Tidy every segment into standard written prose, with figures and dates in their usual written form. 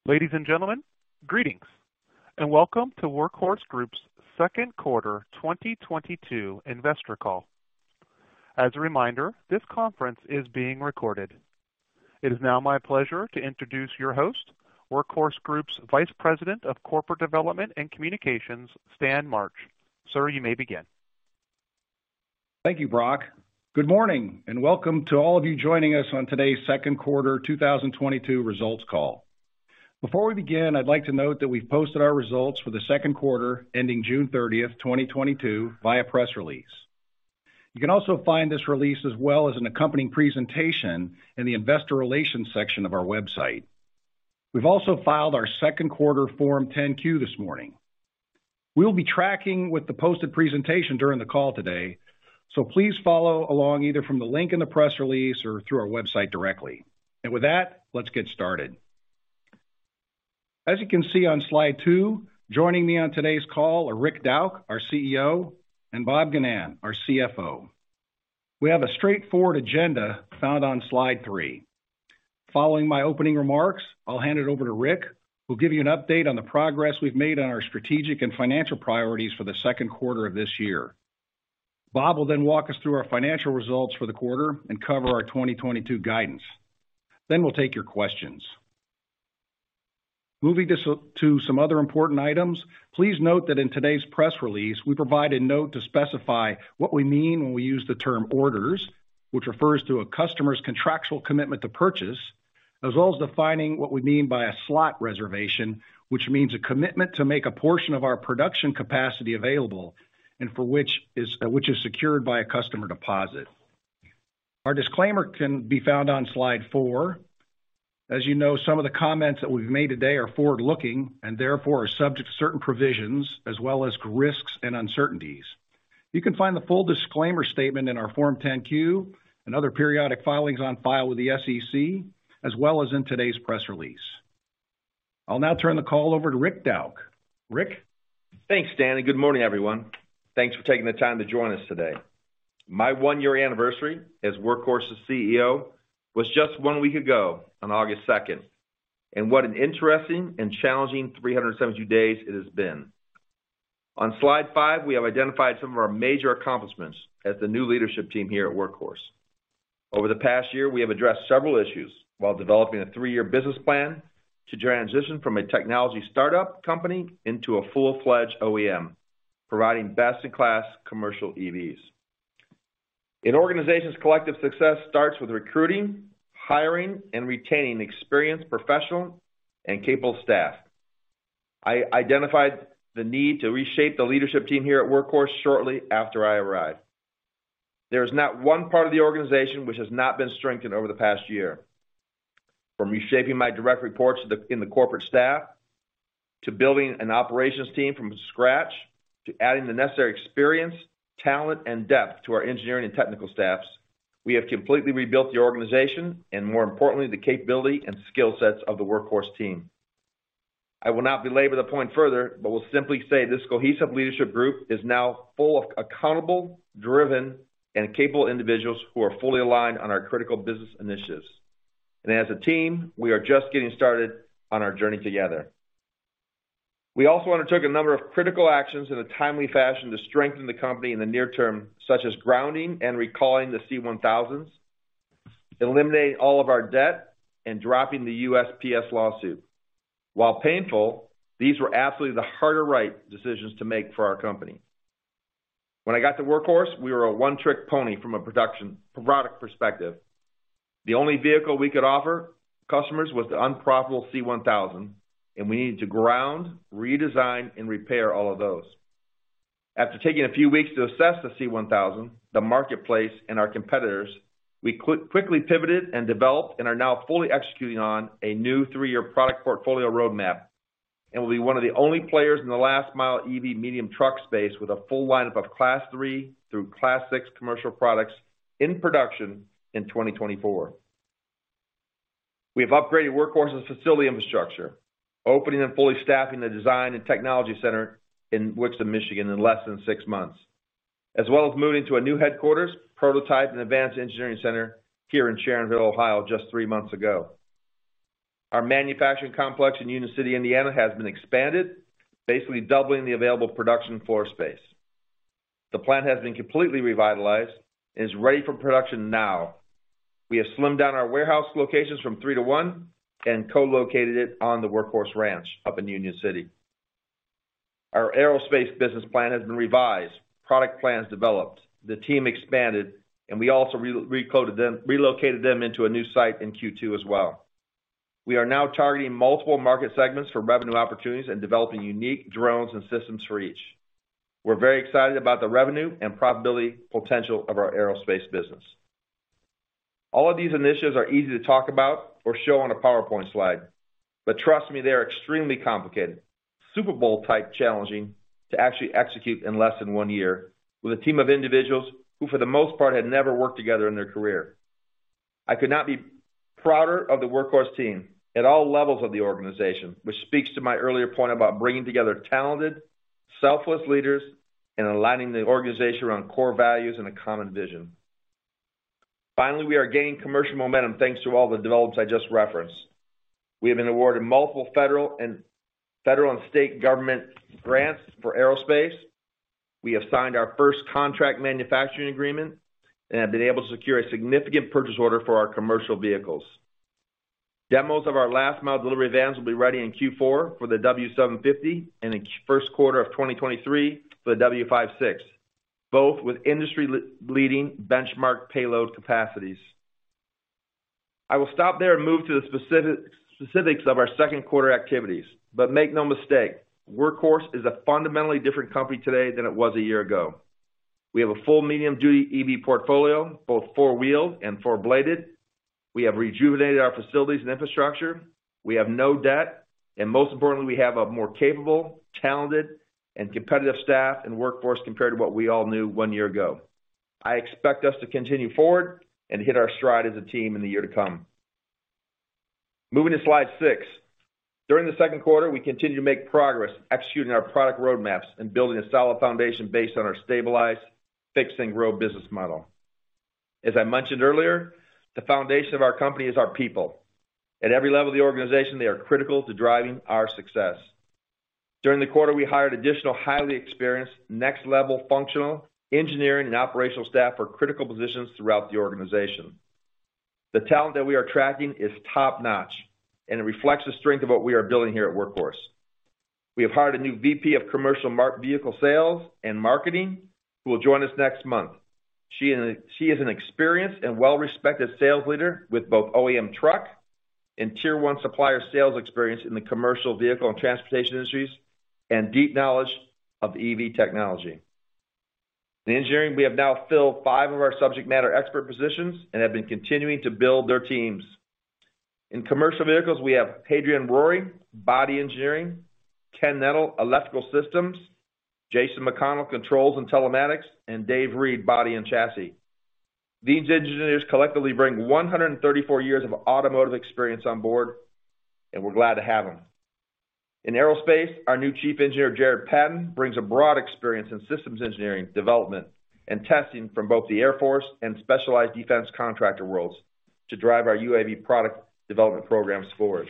Ladies and gentlemen, greetings, and welcome to Workhorse Group's second quarter 2022 investor call. As a reminder, this conference is being recorded. It is now my pleasure to introduce your host, Workhorse Group's Vice President of Corporate Development and Communications, Stan March. Sir, you may begin. Thank you, Brock. Good morning, and welcome to all of you joining us on today's second quarter 2022 results call. Before we begin, I'd like to note that we've posted our results for the second quarter ending June 30th, 2022 via press release. You can also find this release as well as an accompanying presentation in the investor relations section of our website. We've also filed our second quarter Form 10-Q this morning. We'll be tracking with the posted presentation during the call today, so please follow along either from the link in the press release or through our website directly. And with that, let's get started. As you can see on slide 2, joining me on today's call are Rick Dauch, our CEO, and Bob Ginnan, our CFO. We have a straightforward agenda found on slide 3. Following my opening remarks, I'll hand it over to Rick, who'll give you an update on the progress we've made on our strategic and financial priorities for the second quarter of this year. Bob will then walk us through our financial results for the quarter and cover our 2022 guidance. Then we'll take your questions. Moving to some other important items, please note that in today's press release, we provide a note to specify what we mean when we use the term orders, which refers to a customer's contractual commitment to purchase, as well as defining what we mean by a slot reservation, which means a commitment to make a portion of our production capacity available and for which is secured by a customer deposit. Our disclaimer can be found on slide 4. As you know, some of the comments that we've made today are forward-looking and therefore are subject to certain provisions as well as risks and uncertainties. You can find the full disclaimer statement in our Form 10-Q and other periodic filings on file with the SEC, as well as in today's press release. I'll now turn the call over to Rick Dauch. Rick? Thanks, Stan, and good morning, everyone. Thanks for taking the time to join us today. My one-year anniversary as Workhorse's CEO was just 1 week ago on August 2nd, and what an interesting and challenging 372 days it has been. On slide 5, we have identified some of our major accomplishments as the new leadership team here at Workhorse. Over the past year, we have addressed several issues while developing a 3-year business plan to transition from a technology startup company into a full-fledged OEM, providing best-in-class commercial EVs. An organization's collective success starts with recruiting, hiring, and retaining experienced professional and capable staff. I identified the need to reshape the leadership team here at Workhorse shortly after I arrived. There is not one part of the organization which has not been strengthened over the past year. From reshaping my direct reports in the corporate staff, to building an operations team from scratch, to adding the necessary experience, talent, and depth to our engineering and technical staffs, we have completely rebuilt the organization and, more importantly, the capability and skill sets of the Workhorse team. I will not belabor the point further, but will simply say this cohesive leadership group is now full of accountable, driven, and capable individuals who are fully aligned on our critical business initiatives. And as a team, we are just getting started on our journey together. We also undertook a number of critical actions in a timely fashion to strengthen the company in the near term, such as grounding and recalling the C-1000s, eliminating all of our debt, and dropping the USPS lawsuit. While painful, these were absolutely the harder right decisions to make for our company. When I got to Workhorse, we were a one-trick pony from a product perspective. The only vehicle we could offer customers was the unprofitable C-1000, and we needed to ground, redesign, and repair all of those. After taking a few weeks to assess the C-1000, the marketplace, and our competitors, we quickly pivoted and developed and are now fully executing on a new 3-year product portfolio roadmap, and will be one of the only players in the last-mile EV medium truck space with a full lineup of Class 3 through Class 6 commercial products in production in 2024. We have upgraded Workhorse's facility infrastructure, opening and fully staffing the design and technology center in Wixom, Michigan in less than 6 months, as well as moving to a new headquarters, prototype, and advanced engineering center here in Sharonville, Ohio, just 3 months ago. Our manufacturing complex in Union City, Indiana, has been expanded, basically doubling the available production floor space. The plant has been completely revitalized and is ready for production now. We have slimmed down our warehouse locations from 3 to 1 and co-located it on the Workhorse Ranch up in Union City. Our aerospace business plan has been revised, product plans developed, the team expanded, and we also relocated them into a new site in Q2 as well. We are now targeting multiple market segments for revenue opportunities and developing unique drones and systems for each. We're very excited about the revenue and profitability potential of our aerospace business. All of these initiatives are easy to talk about or show on a PowerPoint slide, but trust me, they are extremely complicated, Super Bowl type challenging to actually execute in less than 1 year with a team of individuals who for the most part had never worked together in their career. I could not be prouder of the Workhorse team at all levels of the organization, which speaks to my earlier point about bringing together talented, selfless leaders and aligning the organization around core values and a common vision. Finally, we are gaining commercial momentum thanks to all the developments I just referenced. We have been awarded multiple federal and state government grants for aerospace. We have signed our first contract manufacturing agreement and have been able to secure a significant purchase order for our commercial vehicles. Demos of our last mile delivery vans will be ready in Q4 for the W750 and in first quarter of 2023 for the W56, both with industry-leading benchmark payload capacities. I will stop there and move to the specifics of our second quarter activities, but make no mistake, Workhorse is a fundamentally different company today than it was a year ago. We have a full medium-duty EV portfolio, both four-wheeled and four-bladed. We have rejuvenated our facilities and infrastructure. We have no debt. And most importantly, we have a more capable, talented, and competitive staff and workforce compared to what we all knew 1 year ago. I expect us to continue forward and hit our stride as a team in the year to come. Moving to slide 6. During the second quarter, we continue to make progress executing our product roadmaps and building a solid foundation based on our stabilized, fix and grow business model. As I mentioned earlier, the foundation of our company is our people. At every level of the organization, they are critical to driving our success. During the quarter, we hired additional highly experienced, next-level functional, engineering, and operational staff for critical positions throughout the organization. The talent that we are attracting is top-notch, and it reflects the strength of what we are building here at Workhorse. We have hired a new VP of Commercial Vehicle Sales and Marketing who will join us next month. She is an experienced and well-respected sales leader with both OEM truck and Tier 1 supplier sales experience in the commercial vehicle and transportation industries and deep knowledge of EV technology. In engineering, we have now filled 5 of our subject matter expert positions and have been continuing to build their teams. In commercial vehicles, we have Hadrian Rory, Body Engineering, Ken Nettle, Electrical Systems, Jason McConnell, Controls and Telematics, and Dave Reed, Body and Chassis. These engineers collectively bring 134 years of automotive experience on board, and we're glad to have them. In aerospace, our new Chief Engineer, Jared Patton, brings a broad experience in systems engineering, development, and testing from both the Air Force and specialized defense contractor worlds to drive our UAV product development programs forward.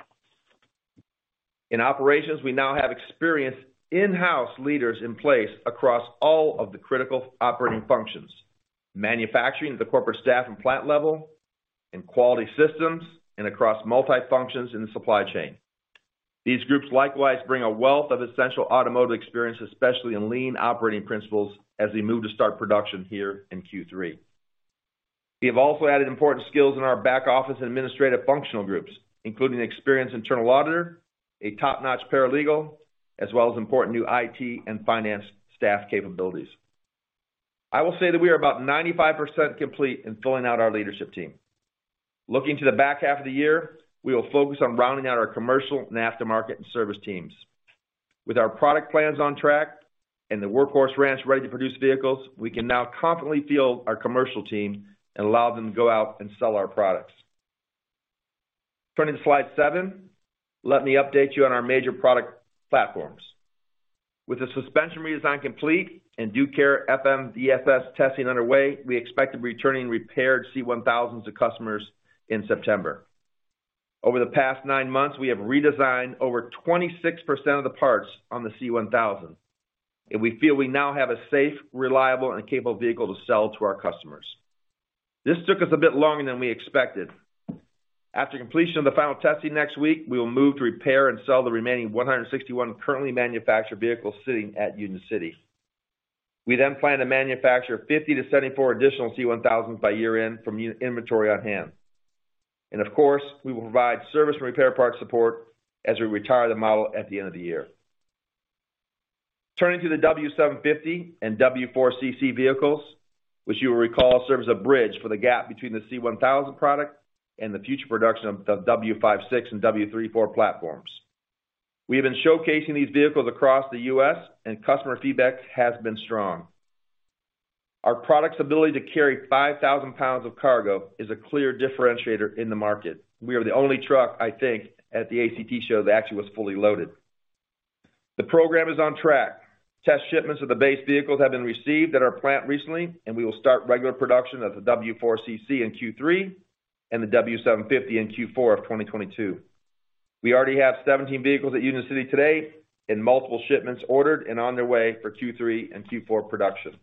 In operations, we now have experienced in-house leaders in place across all of the critical operating functions, manufacturing at the corporate staff and plant level, in quality systems, and across multi-functions in the supply chain. These groups likewise bring a wealth of essential automotive experience, especially in lean operating principles as we move to start production here in Q3. We have also added important skills in our back office and administrative functional groups, including an experienced internal auditor, a top-notch paralegal, as well as important new IT and finance staff capabilities. I will say that we are about 95% complete in filling out our leadership team. Looking to the back half of the year, we will focus on rounding out our commercial and aftermarket and service teams. With our product plans on track and the Workhorse Ranch ready to produce vehicles, we can now confidently field our commercial team and allow them to go out and sell our products. Turning to slide 7, let me update you on our major product platforms. With the suspension redesign complete and due care FMVSS testing underway, we expect to be returning repaired C1000s to customers in September. Over the past 9 months, we have redesigned over 26% of the parts on the C1000, and we feel we now have a safe, reliable, and capable vehicle to sell to our customers. This took us a bit longer than we expected. After completion of the final testing next week, we will move to repair and sell the remaining 161 currently manufactured vehicles sitting at Union City. We then plan to manufacture 50 to 74 additional C1000s by year-end from inventory on hand. And of course, we will provide service and repair parts support as we retire the model at the end of the year. Turning to the W750 and W4CC vehicles, which you will recall serves as a bridge for the gap between the C1000 product and the future production of the W56 and W34 platforms. We have been showcasing these vehicles across the U.S., and customer feedback has been strong. Our product's ability to carry 5,000 pounds of cargo is a clear differentiator in the market. We are the only truck, I think, at the ACT show that actually was fully loaded. The program is on track. Test shipments of the base vehicles have been received at our plant recently, and we will start regular production of the W4CC in Q3 and the W750 in Q4 of 2022. We already have 17 vehicles at Union City today and multiple shipments ordered and on their way for Q3 and Q4 production.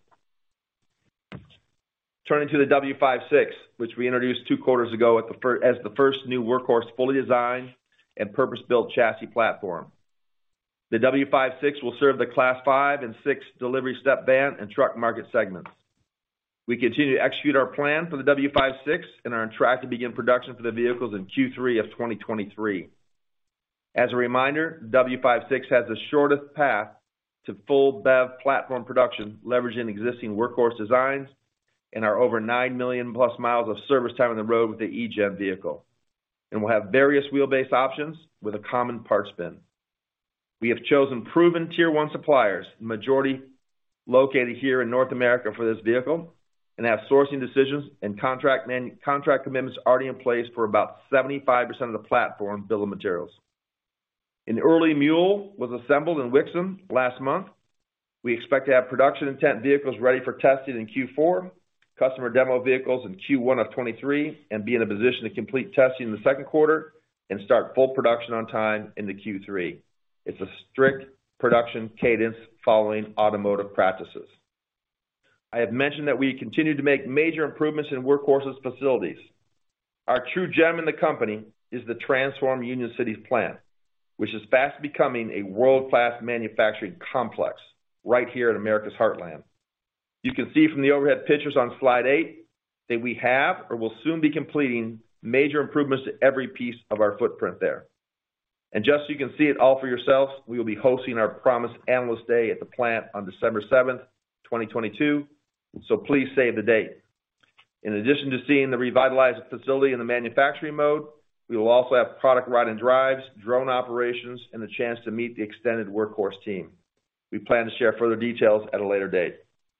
Turning to the W56, which we introduced 2 quarters ago as the first new Workhorse fully designed and purpose-built chassis platform. The W56 will serve the Class 5 and 6 delivery step van and truck market segments. We continue to execute our plan for the W56 and are on track to begin production for the vehicles in Q3 of 2023. As a reminder, W56 has the shortest path to full BEV platform production, leveraging existing Workhorse designs and our over 9 million plus miles of service time on the road with the eGen vehicle. And we'll have various wheelbase options with a common parts bin. We have chosen proven Tier 1 suppliers, majority located here in North America for this vehicle, and have sourcing decisions and contract commitments already in place for about 75% of the platform bill of materials. An early mule was assembled in Wixom last month. We expect to have production intent vehicles ready for testing in Q4, customer demo vehicles in Q1 of 23, and be in a position to complete testing in the second quarter and start full production on time into Q3. It's a strict production cadence following automotive practices. I have mentioned that we continue to make major improvements in Workhorse's facilities. Our true gem in the company is the Transform Union City plant, which is fast becoming a world-class manufacturing complex right here in America's heartland. You can see from the overhead pictures on slide 8 that we have or will soon be completing major improvements to every piece of our footprint there. And just so you can see it all for yourselves, we will be hosting our promised Analyst Day at the plant on December 7th, 2022, so please save the date. In addition to seeing the revitalized facility in the manufacturing mode, we will also have product ride and drives, drone operations, and the chance to meet the extended Workhorse team. We plan to share further details at a later date.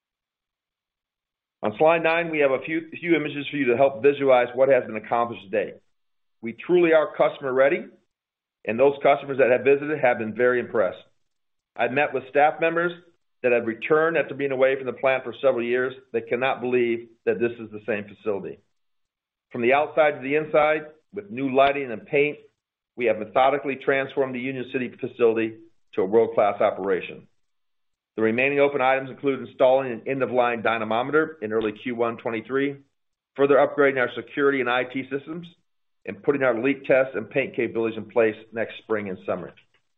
On slide 9, we have a few images for you to help visualize what has been accomplished today. We truly are customer ready, and those customers that have visited have been very impressed. I've met with staff members that have returned after being away from the plant for several years that cannot believe that this is the same facility. From the outside to the inside, with new lighting and paint, we have methodically transformed the Union City facility to a world-class operation. The remaining open items include installing an end-of-line dynamometer in early Q1 23, further upgrading our security and IT systems, and putting our leak test and paint capabilities in place next spring and summer.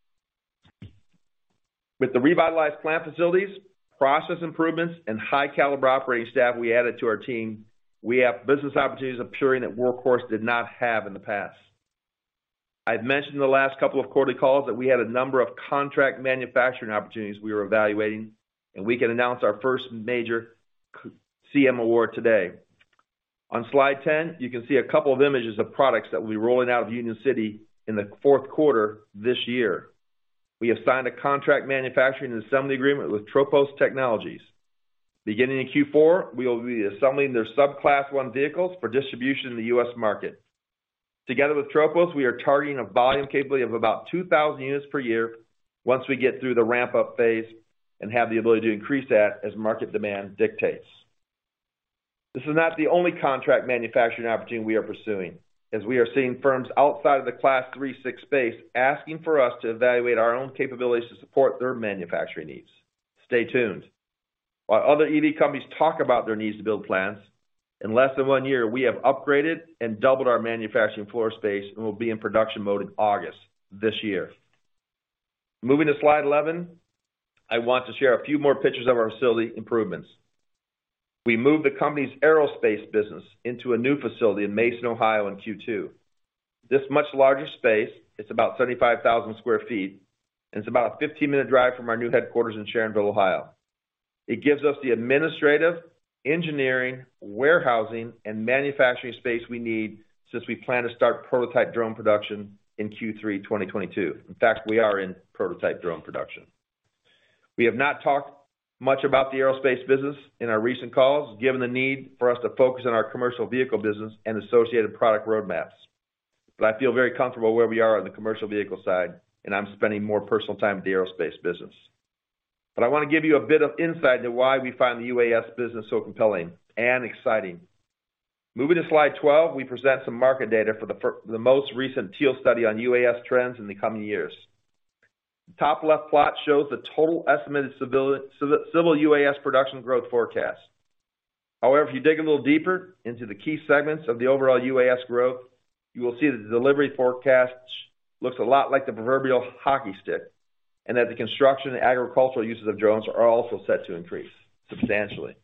With the revitalized plant facilities, process improvements, and high-caliber operating staff we added to our team, we have business opportunities appearing that Workhorse did not have in the past. I've mentioned in the last couple of quarterly calls that we had a number of contract manufacturing opportunities we were evaluating, and we can announce our first major CM award today. On slide 10, you can see a couple of images of products that will be rolling out of Union City in the fourth quarter this year. We have signed a contract manufacturing and assembly agreement with Tropos Technologies. Beginning in Q4, we will be assembling their sub-Class 1 vehicles for distribution in the U.S. market. Together with Tropos, we are targeting a volume capability of about 2,000 units per year once we get through the ramp-up phase and have the ability to increase that as market demand dictates. This is not the only contract manufacturing opportunity we are pursuing. as we are seeing firms outside of the Class 3-6 space asking for us to evaluate our own capabilities to support their manufacturing needs. Stay tuned. While other EV companies talk about their needs to build plants, in less than 1 year, we have upgraded and doubled our manufacturing floor space and will be in production mode in August this year. Moving to slide 11, I want to share a few more pictures of our facility improvements. We moved the company's aerospace business into a new facility in Mason, Ohio in Q2. This much larger space, it's about 75,000 square feet, and it's about a 15-minute drive from our new headquarters in Sharonville, Ohio. It gives us the administrative, engineering, warehousing, and manufacturing space we need since we plan to start prototype drone production in Q3 2022. In fact, we are in prototype drone production. We have not talked much about the aerospace business in our recent calls, given the need for us to focus on our commercial vehicle business and associated product roadmaps. But I feel very comfortable where we are on the commercial vehicle side, and I'm spending more personal time with the aerospace business. But I want to give you a bit of insight into why we find the UAS business so compelling and exciting. Moving to slide 12, we present some market data for the most recent Teal study on UAS trends in the coming years. The top left plot shows the total estimated civil UAS production growth forecast. However, if you dig a little deeper into the key segments of the overall UAS growth, you will see that the delivery forecast looks a lot like the proverbial hockey stick, and that the construction and agricultural uses of drones are also set to increase substantially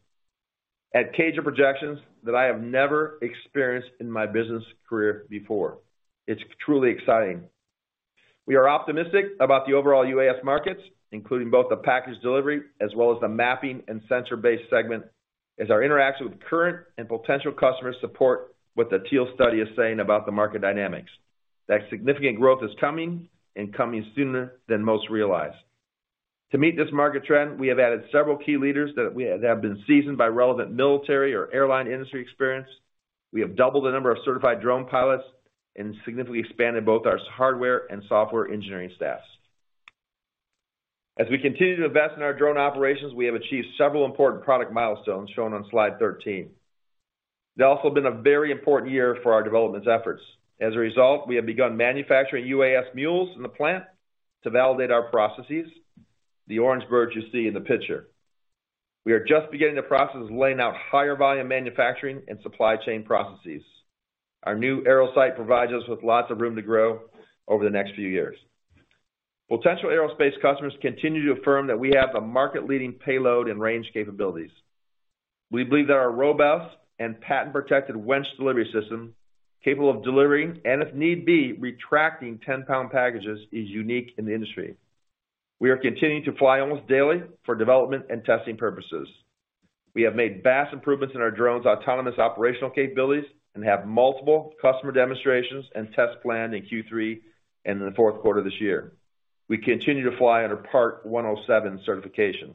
at CAGR projections that I have never experienced in my business career before. It's truly exciting. We are optimistic about the overall UAS markets, including both the package delivery as well as the mapping and sensor-based segment, as our interaction with current and potential customers support what the Teal study is saying about the market dynamics. That significant growth is coming, and coming sooner than most realize. To meet this market trend, we have added several key leaders that have been seasoned by relevant military or airline industry experience. We have doubled the number of certified drone pilots and significantly expanded both our hardware and software engineering staffs. As we continue to invest in our drone operations, we have achieved several important product milestones shown on slide 13. It's also been a very important year for our development efforts. As a result, we have begun manufacturing UAS mules in the plant to validate our processes, the orange birds you see in the picture. We are just beginning the process of laying out higher volume manufacturing and supply chain processes. Our new aero site provides us with lots of room to grow over the next few years. Potential aerospace customers continue to affirm that we have the market-leading payload and range capabilities. We believe that our robust and patent-protected winch delivery system, capable of delivering and, if need be, retracting 10-pound packages, is unique in the industry. We are continuing to fly almost daily for development and testing purposes. We have made vast improvements in our drone's autonomous operational capabilities and have multiple customer demonstrations and tests planned in Q3 and in the fourth quarter this year. We continue to fly under Part 107 certification.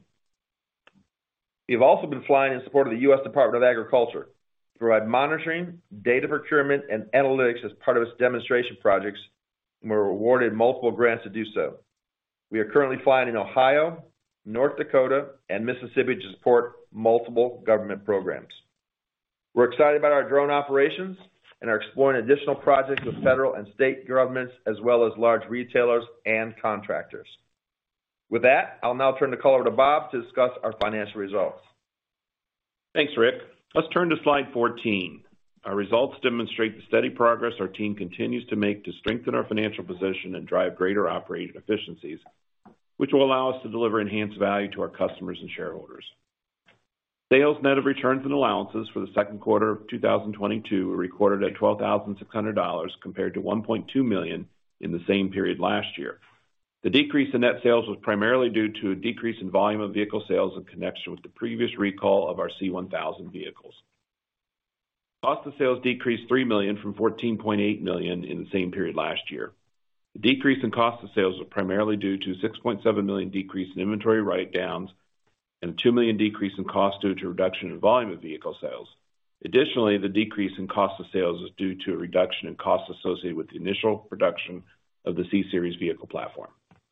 We have also been flying in support of the U.S. Department of Agriculture to provide monitoring, data procurement, and analytics as part of its demonstration projects, and were awarded multiple grants to do so. We are currently flying in Ohio, North Dakota, and Mississippi to support multiple government programs. We're excited about our drone operations and are exploring additional projects with federal and state governments, as well as large retailers and contractors. With that, I'll now turn the call over to Bob to discuss our financial results. Thanks, Rick. Let's turn to slide 14. Our results demonstrate the steady progress our team continues to make to strengthen our financial position and drive greater operating efficiencies, which will allow us to deliver enhanced value to our customers and shareholders. Sales net of returns and allowances for the second quarter of 2022 were recorded at $12,600 compared to $1.2 million in the same period last year. The decrease in net sales was primarily due to a decrease in volume of vehicle sales in connection with the previous recall of our C-1000 vehicles. Cost of sales decreased $3 million from $14.8 million in the same period last year. The decrease in cost of sales was primarily due to a $6.7 million decrease in inventory write-downs and a $2 million decrease in cost due to a reduction in volume of vehicle sales. Additionally, the decrease in cost of sales was due to a reduction in costs associated with the initial production of the C-Series vehicle platform.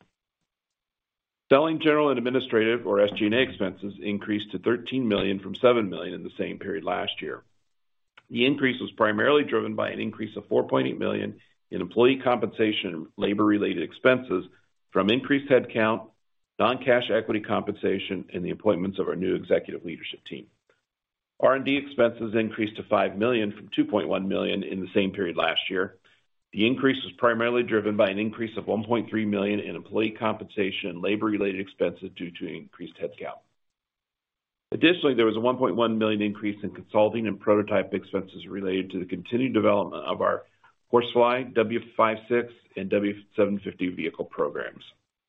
Selling, general, and administrative, or SG&A expenses, increased to $13 million from $7 million in the same period last year. The increase was primarily driven by an increase of $4.8 million in employee compensation and labor-related expenses from increased headcount, non-cash equity compensation, and the appointments of our new executive leadership team. R&D expenses increased to $5 million from $2.1 million in the same period last year. The increase was primarily driven by an increase of $1.3 million in employee compensation and labor-related expenses due to increased headcount. Additionally, there was a $1.1 million increase in consulting and prototype expenses related to the continued development of our Horsefly, W56, and W750 vehicle programs.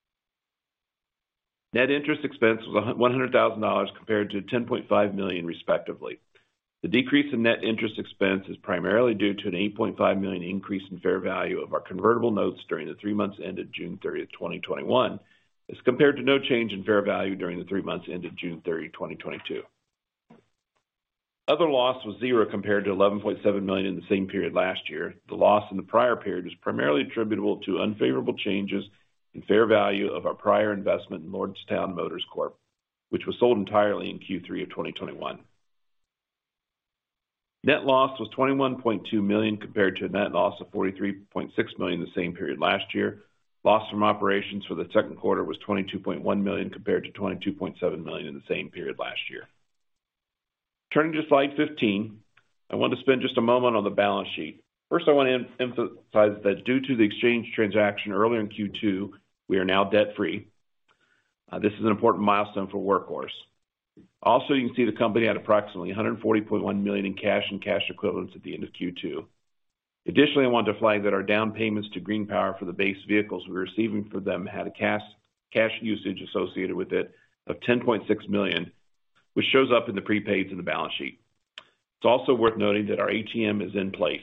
Net interest expense was $100,000 compared to $10.5 million, respectively. The decrease in net interest expense is primarily due to an $8.5 million increase in fair value of our convertible notes during the 3 months ended June 30, 2021, as compared to no change in fair value during the 3 months ended June 30, 2022. Other loss was $0 compared to $11.7 million in the same period last year. The loss in the prior period was primarily attributable to unfavorable changes in fair value of our prior investment in Lordstown Motors Corp., which was sold entirely in Q3 of 2021. Net loss was $21.2 million compared to a net loss of $43.6 million in the same period last year. Loss from operations for the second quarter was $22.1 million compared to $22.7 million in the same period last year. Turning to slide 15, I want to spend just a moment on the balance sheet. First, I want to emphasize that due to the exchange transaction earlier in Q2, we are now debt-free. This is an important milestone for Workhorse. Also, you can see the company had approximately $140.1 million in cash and cash equivalents at the end of Q2. Additionally, I want to flag that our down payments to GreenPower for the base vehicles we were receiving for them had a cash usage associated with it of $10.6 million, which shows up in the prepaids in the balance sheet. It's also worth noting that our ATM is in place.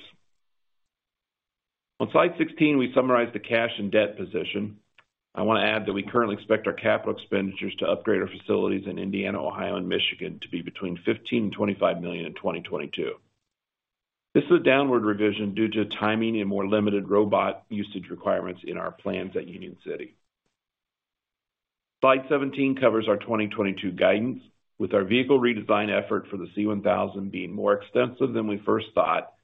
On slide 16, we summarize the cash and debt position. I want to add that we currently expect our capital expenditures to upgrade our facilities in Indiana, Ohio, and Michigan to be between $15 and $25 million in 2022. This is a downward revision due to timing and more limited robot usage requirements in our plans at Union City. Slide 17 covers our 2022 guidance. With our vehicle redesign effort for the C1000 being more extensive than we first thought,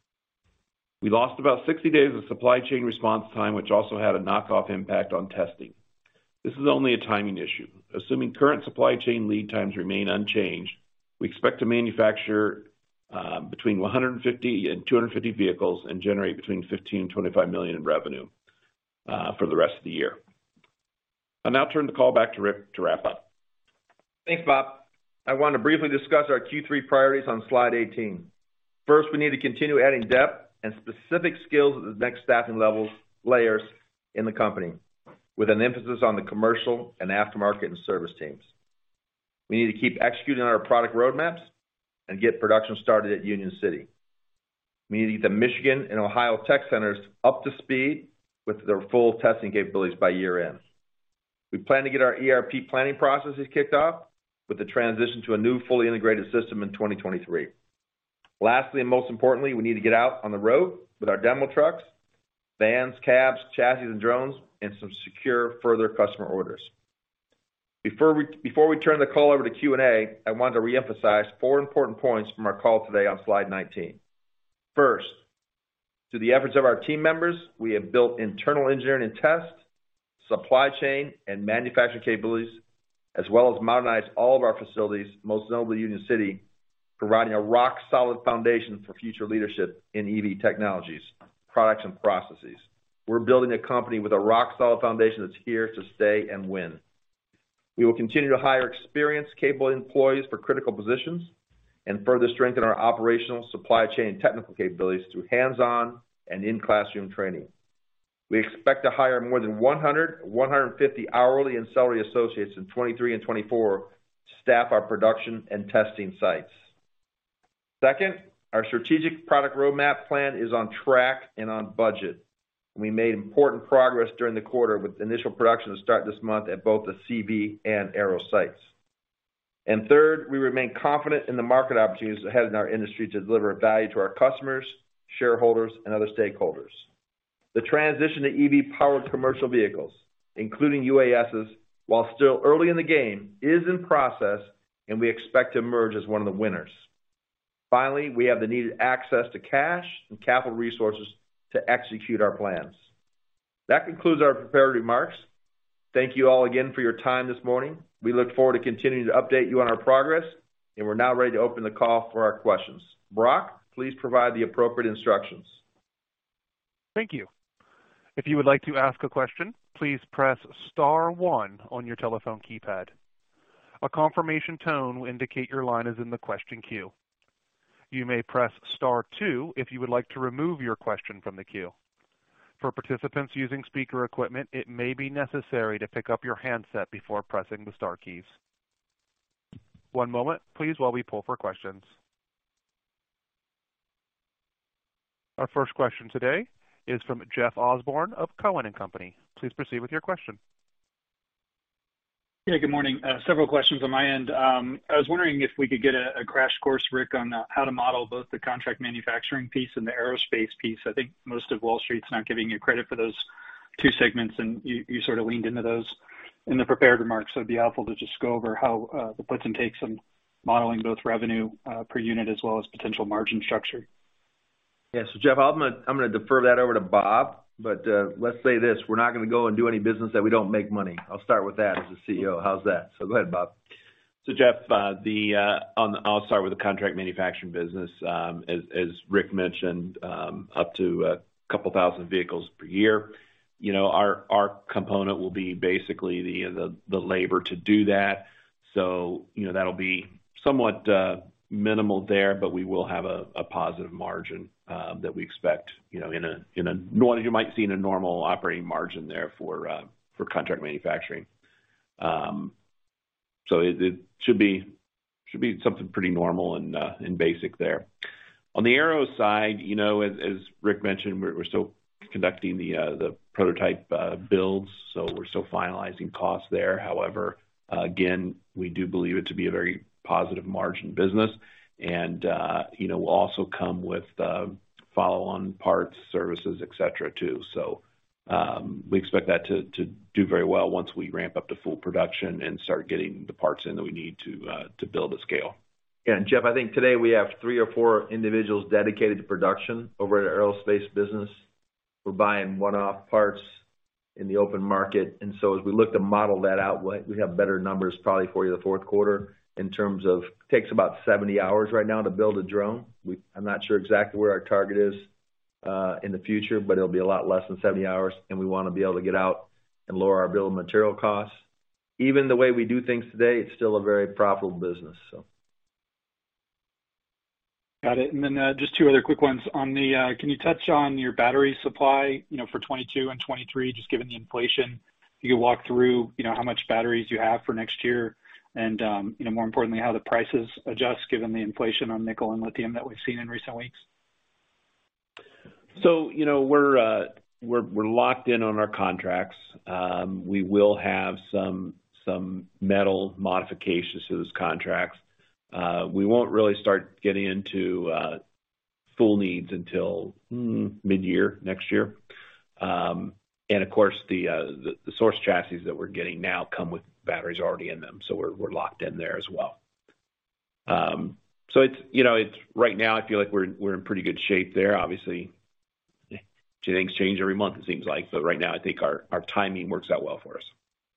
we lost about 60 days of supply chain response time, which also had a knock-off impact on testing. This is only a timing issue. Assuming current supply chain lead times remain unchanged, we expect to manufacture between 150 and 250 vehicles and generate between $15 and $25 million in revenue for the rest of the year. I'll now turn the call back to Rick to wrap up. Thanks, Bob. I want to briefly discuss our Q3 priorities on slide 18. First, we need to continue adding depth and specific skills at the next staffing layers in the company, with an emphasis on the commercial and aftermarket and service teams. We need to keep executing on our product roadmaps and get production started at Union City. We need to get the Michigan and Ohio tech centers up to speed with their full testing capabilities by year end. We plan to get our ERP planning processes kicked off with the transition to a new fully integrated system in 2023. Lastly, and most importantly, we need to get out on the road with our demo trucks, vans, cabs, chassis, and drones, and secure further customer orders. Before we turn the call over to Q&A, I want to reemphasize 4 important points from our call today on slide 19. First, through the efforts of our team members, we have built internal engineering and test, supply chain, and manufacturing capabilities, as well as modernized all of our facilities, most notably Union City, providing a rock-solid foundation for future leadership in EV technologies, products, and processes. We're building a company with a rock-solid foundation that's here to stay and win. We will continue to hire experienced, capable employees for critical positions and further strengthen our operational, supply chain, and technical capabilities through hands-on and in-classroom training. We expect to hire more than 150 hourly and salary associates in 23 and 24 to staff our production and testing sites. Second, our strategic product roadmap plan is on track and on budget. We made important progress during the quarter with initial production to start this month at both the CV and Aero sites. And third, we remain confident in the market opportunities ahead in our industry to deliver value to our customers, shareholders, and other stakeholders. The transition to EV-powered commercial vehicles, including UASs, while still early in the game, is in process, and we expect to emerge as one of the winners. Finally, we have the needed access to cash and capital resources to execute our plans. That concludes our prepared remarks. Thank you all again for your time this morning. We look forward to continuing to update you on our progress, and we're now ready to open the call for our questions. Brock, please provide the appropriate instructions. Thank you. If you would like to ask a question, please press star 1 on your telephone keypad. A confirmation tone will indicate your line is in the question queue. You may press star 2 if you would like to remove your question from the queue. For participants using speaker equipment, it may be necessary to pick up your handset before pressing the star keys. One moment, please, while we pull for questions. Our first question today is from Jeff Osborne of Cowen and Company. Please proceed with your question. Yeah, good morning. Several questions on my end. I was wondering if we could get a crash course, Rick, on how to model both the contract manufacturing piece and the aerospace piece. I think most of Wall Street's not giving you credit for those two segments, and you sort of leaned into those in the prepared remarks. So it'd be helpful to just go over how the puts and takes on modeling both revenue per unit as well as potential margin structure. Yeah, so Jeff, I'm going to defer that over to Bob. But let's say this, we're not going to go and do any business that we don't make money. I'll start with that as the CEO. How's that? So go ahead, Bob. So Jeff, I'll start with the contract manufacturing business. As Rick mentioned, up to a couple thousand vehicles per year. You know, our component will be basically the labor to do that. So, you know, that'll be somewhat minimal there, but we will have a positive margin that we expect, you know, in a what you might see in a normal operating margin there for contract manufacturing. So it should be something pretty normal and basic there. On the aero side, you know, as Rick mentioned, we're still conducting the prototype builds, so we're still finalizing costs there. However, again, we do believe it to be a very positive margin business, and you know, will also come with follow-on parts, services, et cetera, too. So we expect that to do very well once we ramp up to full production and start getting the parts in that we need to build a scale. Yeah, and Jeff, I think today we have 3 or 4 individuals dedicated to production over at our aerospace business. We're buying one-off parts in the open market, and so as we look to model that out, we have better numbers probably for you the fourth quarter in terms of takes about 70 hours right now to build a drone. I'm not sure exactly where our target is in the future, but it'll be a lot less than 70 hours, and we want to be able to get out and lower our bill of material costs. Even the way we do things today, it's still a very profitable business. So. Got it. And then just 2 other quick ones on the. Can you touch on your battery supply, you know, for 22 and 23, just given the inflation? You could walk through, you know, how much batteries you have for next year, and you know, more importantly, how the prices adjust given the inflation on nickel and lithium that we've seen in recent weeks. So, you know, we're locked in on our contracts. We will have some metal modifications to those contracts. We won't really start getting into full needs until mid-year next year. And of course, the source chassis that we're getting now come with batteries already in them, so we're locked in there as well. So it's, you know, it's right now I feel like we're in pretty good shape there. Obviously, things change every month, it seems like, but right now I think our timing works out well for us.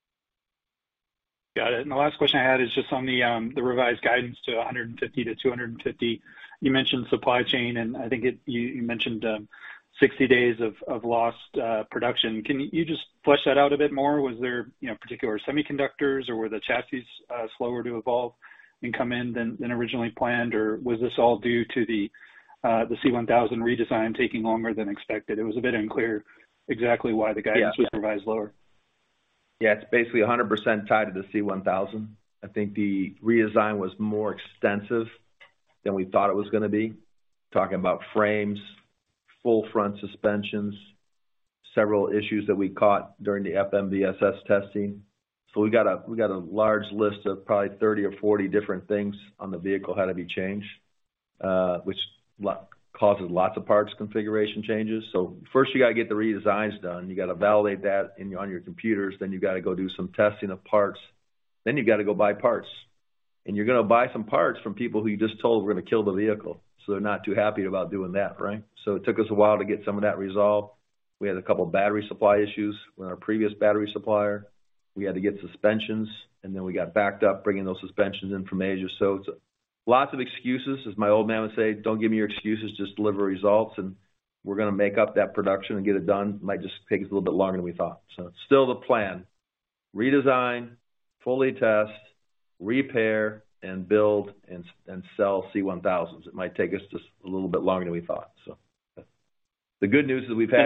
Got it. And the last question I had is just on the revised guidance to 150 to 250. You mentioned supply chain, and I think you mentioned 60 days of lost production. Can you just flesh that out a bit more? Was there, you know, particular semiconductors, or were the chassis slower to evolve and come in than originally planned, or was this all due to the C1000 redesign taking longer than expected? It was a bit unclear exactly why the guidance was revised lower. Yeah, it's basically 100% tied to the C1000. I think the redesign was more extensive than we thought it was going to be. Talking about frames, full front suspensions, several issues that we caught during the FMVSS testing. So we got a large list of probably 30 or 40 different things on the vehicle had to be changed, which causes lots of parts configuration changes. So first you got to get the redesigns done. You got to validate that on your computers. Then you got to go do some testing of parts. Then you got to go buy parts. and you're going to buy some parts from people who you just told we're going to kill the vehicle. So they're not too happy about doing that, right? So it took us a while to get some of that resolved. We had a couple of battery supply issues with our previous battery supplier. We had to get suspensions, and then we got backed up bringing those suspensions in from Asia. So it's lots of excuses. As my old man would say, don't give me your excuses, just deliver results, and we're going to make up that production and get it done. It might just take us a little bit longer than we thought. So it's still the plan. Redesign, fully test, repair, and build and sell C1000s. It might take us just a little bit longer than we thought. So the good news is we've had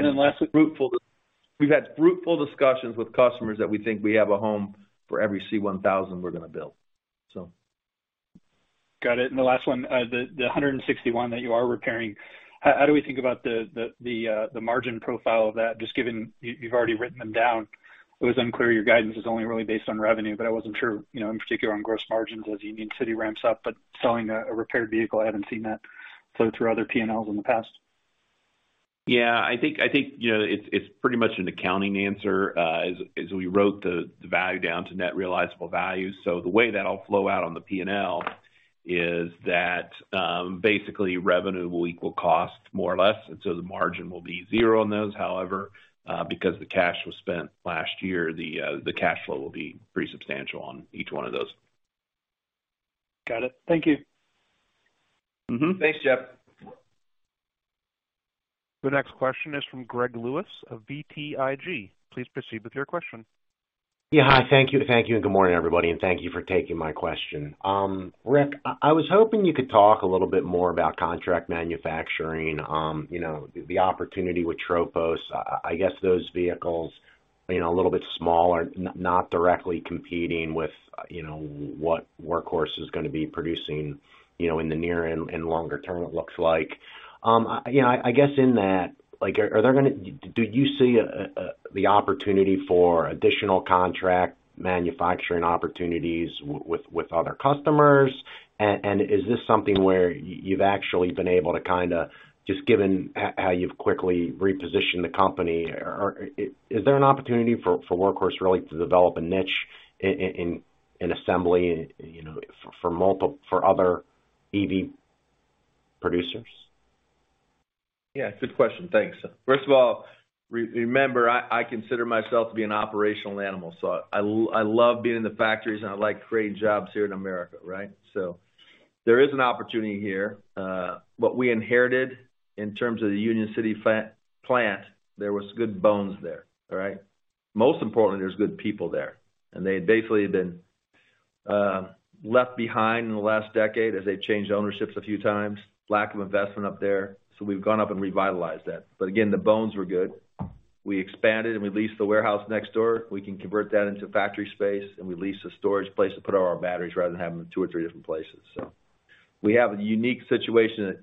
fruitful discussions with customers that we think we have a home for every C1000 we're going to build. So. Got it. And the last one, the 161 that you are repairing, how do we think about the margin profile of that? Just given you've already written them down, it was unclear your guidance is only really based on revenue, but I wasn't sure, in particular on gross margins as Union City ramps up. But selling a repaired vehicle, I haven't seen that flow through other P&Ls in the past. Yeah, I think it's pretty much an accounting answer as we wrote the value down to net realizable value. So the way that'll flow out on the P&L is that basically revenue will equal cost more or less, and so the margin will be zero on those. However, because the cash was spent last year, the cash flow will be pretty substantial on each one of those. Got it. Thank you. Mm-hmm. Thanks, Jeff. The next question is from Greg Lewis of BTIG. Please proceed with your question. Yeah, hi, thank you, and good morning, everybody, and thank you for taking my question. Rick, I was hoping you could talk a little bit more about contract manufacturing, the opportunity with Tropos. I guess those vehicles, a little bit smaller, not directly competing with, what Workhorse is going to be producing, in the near and longer term, it looks like. I guess in that, do you see the opportunity for additional contract manufacturing opportunities with other customers? And is this something where you've actually been able to kind of, just given how you've quickly repositioned the company, or is there an opportunity for Workhorse really to develop a niche in assembly, for other EV producers? Yeah, good question. Thanks. First of all, remember, I consider myself to be an operational animal. So I love being in the factories, and I like creating jobs here in America, right? So there is an opportunity here. What we inherited in terms of the Union City plant, there was good bones there, all right? Most importantly, there's good people there. And they had basically been left behind in the last decade as they've changed ownerships a few times, lack of investment up there. So we've gone up and revitalized that. But again, the bones were good. We expanded and we leased the warehouse next door. We can convert that into factory space, and we leased a storage place to put all our batteries rather than having them 2 or 3 different places. So we have a unique situation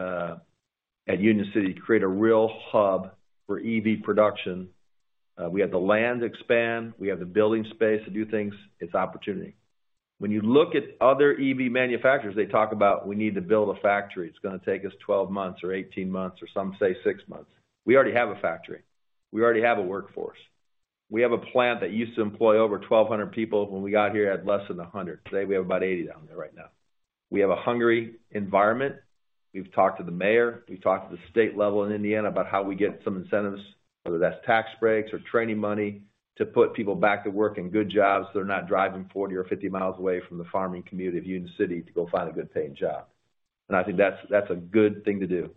at Union City to create a real hub for EV production. We have the land to expand. We have the building space to do things. It's opportunity. When you look at other EV manufacturers, they talk about we need to build a factory. It's going to take us 12 months or 18 months, or some say 6 months. We already have a factory. We already have a workforce. We have a plant that used to employ over 1,200 people. When we got here, it had less than 100. Today, we have about 80 down there right now. We have a hungry environment. We've talked to the mayor. We've talked to the state level in Indiana about how we get some incentives, whether that's tax breaks or training money, to put people back to work in good jobs so they're not driving 40 or 50 miles away from the farming community of Union City to go find a good paying job. And I think that's a good thing to do.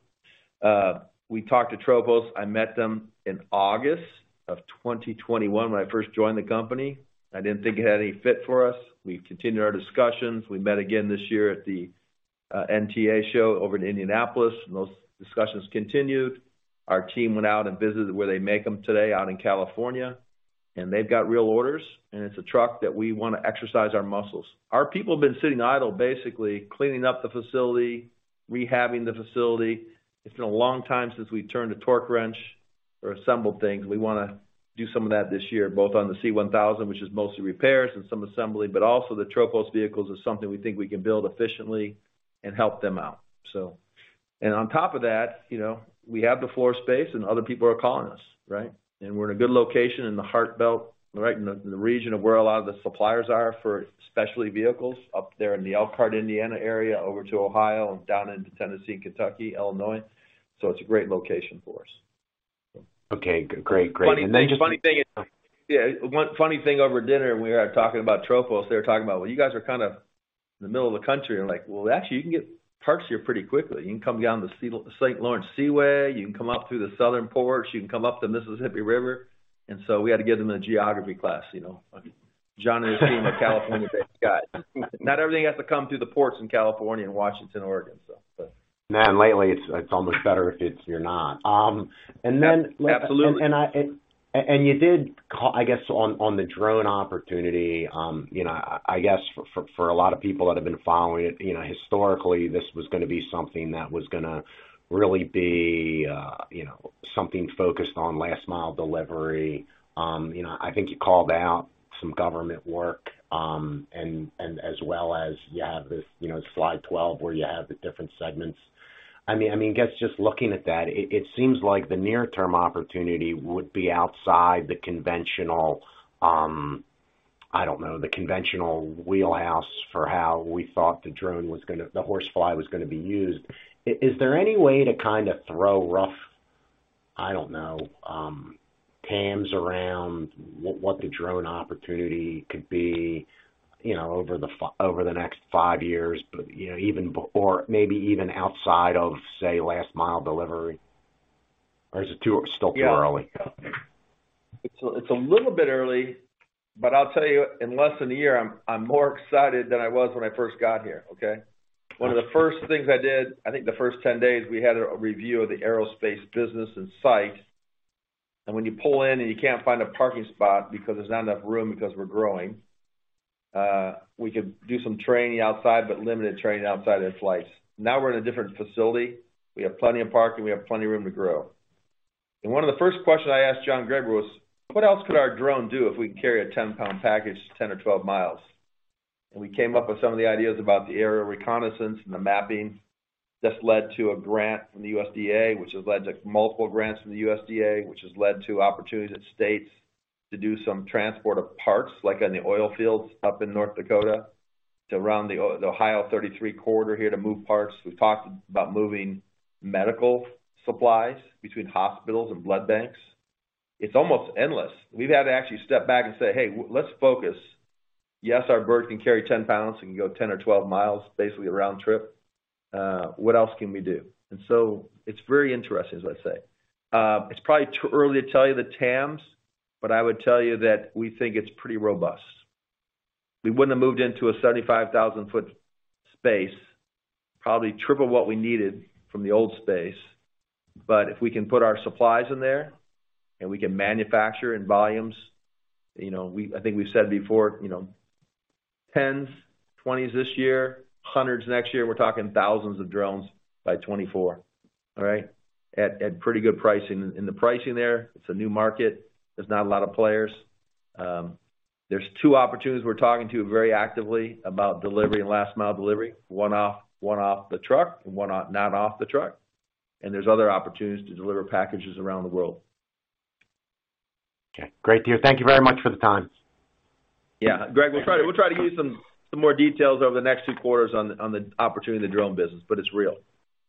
We talked to Tropos. I met them in August of 2021 when I first joined the company. I didn't think it had any fit for us. We continued our discussions. We met again this year at the NTA show over in Indianapolis, and those discussions continued. Our team went out and visited where they make them today out in California. And they've got real orders, and it's a truck that we want to exercise our muscles. Our people have been sitting idle, basically cleaning up the facility, rehabbing the facility. It's been a long time since we turned a torque wrench or assembled things. We want to do some of that this year, both on the C1000, which is mostly repairs and some assembly, but also the Tropos vehicles is something we think we can build efficiently and help them out. So, and on top of that, we have the floor space, and other people are calling us, right? And we're in a good location in the Heart Belt right in the region of where a lot of the suppliers are for specialty vehicles, up there in the Elkhart, Indiana area, over to Ohio and down into Tennessee, Kentucky, Illinois. So it's a great location for us. Okay, great. Funny one funny thing over dinner when we were talking about Tropos, they were talking about, well, you guys are kind of in the middle of the country. And like, well, actually, you can get parts here pretty quickly. You can come down the St. Lawrence Seaway. You can come up through the southern ports. You can come up the Mississippi River. And so we had to give them a geography class, you know. John and his team are California-based guys. Not everything has to come through the ports in California and Washington, Oregon. So, but. Man, lately it's almost better if you're not. And then absolutely. And you did call, I guess, on the drone opportunity. You know, I guess for a lot of people that have been following it, you know, historically this was going to be something that was going to really be, you know, something focused on last mile delivery. You know, I think you called out some government work, and as well as you have this, you know, slide 12 where you have the different segments. I mean, guess just looking at that, it seems like the near-term opportunity would be outside the conventional, the conventional wheelhouse for how we thought the Horsefly was going to be used. Is there any way to kind of throw rough, TAMs around what the drone opportunity could be, you know, over the next 5 years, but you know, or maybe even outside of, say, last mile delivery, or is it still too early? It's a little bit early, but I'll tell you, in less than a year, I'm more excited than I was when I first got here. Okay, one of the first things I did, I think the first 10 days, we had a review of the aerospace business and site. And when you pull in and you can't find a parking spot because there's not enough room because we're growing, we could do some training outside, but limited training outside in flights. Now we're in a different facility. We have plenty of parking. We have plenty of room to grow. And one of the first questions I asked John Greber was, what else could our drone do if we could carry a 10-pound package 10 or 12 miles? And we came up with some of the ideas about the aerial reconnaissance and the mapping. This led to a grant from the USDA, which has led to multiple grants from the USDA, which has led to opportunities at states to do some transport of parts, like on the oil fields up in North Dakota, to around the Ohio 33 corridor here to move parts. We've talked about moving medical supplies between hospitals and blood banks. It's almost endless. We've had to actually step back and say, hey, let's focus. Yes, our bird can carry 10 pounds. It can go 10 or 12 miles, basically a round trip. What else can we do? And so it's very interesting, as I say. It's probably too early to tell you the TAMs, but I would tell you that we think it's pretty robust. We wouldn't have moved into a 75,000-foot space, probably triple what we needed from the old space. But if we can put our supplies in there and we can manufacture in volumes, you know, I think we've said before, you know, 10s, 20s this year, hundreds next year. We're talking thousands of drones by 24. All right, at pretty good pricing. In the pricing there, it's a new market. There's not a lot of players. There's two opportunities we're talking to very actively about delivery and last mile delivery. One off the truck, and one not off the truck. And there's other opportunities to deliver packages around the world. Okay, great to hear. Thank you very much for the time. Yeah, Greg, we'll try to give you some more details over the next 2 quarters on the opportunity of the drone business, but it's real.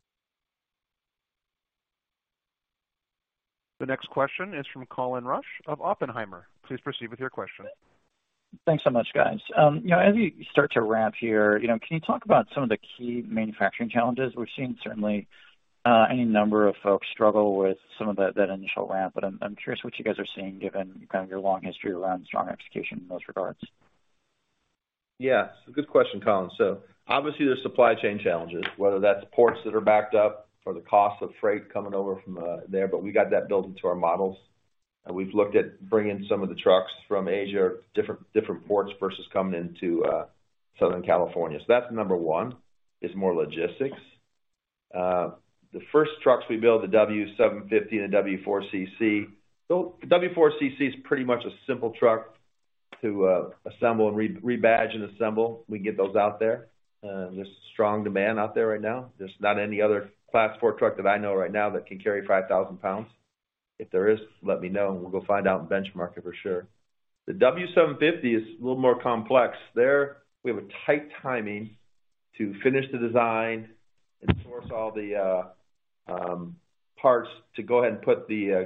The next question is from Colin Rusch of Oppenheimer. Please proceed with your question. Thanks so much, guys. You know, as you start to ramp here, you know, can you talk about some of the key manufacturing challenges? We've seen certainly any number of folks struggle with some of that initial ramp, but I'm curious what you guys are seeing given kind of your long history around strong execution in those regards. Yeah, it's a good question, Colin. So obviously there's supply chain challenges, whether that's ports that are backed up or the cost of freight coming over from there, but we got that built into our models. We've looked at bringing some of the trucks from Asia, different ports versus coming into Southern California. So that's number one, is more logistics. The first trucks we built, the W750 and the W4CC, so the W4CC is pretty much a simple truck to assemble and rebadge and assemble. We can get those out there. There's strong demand out there right now. There's not any other Class 4 truck that I know right now that can carry 5,000 pounds. If there is, let me know, and we'll go find out and benchmark it for sure. The W750 is a little more complex. There, we have a tight timing to finish the design and source all the parts to go ahead and put the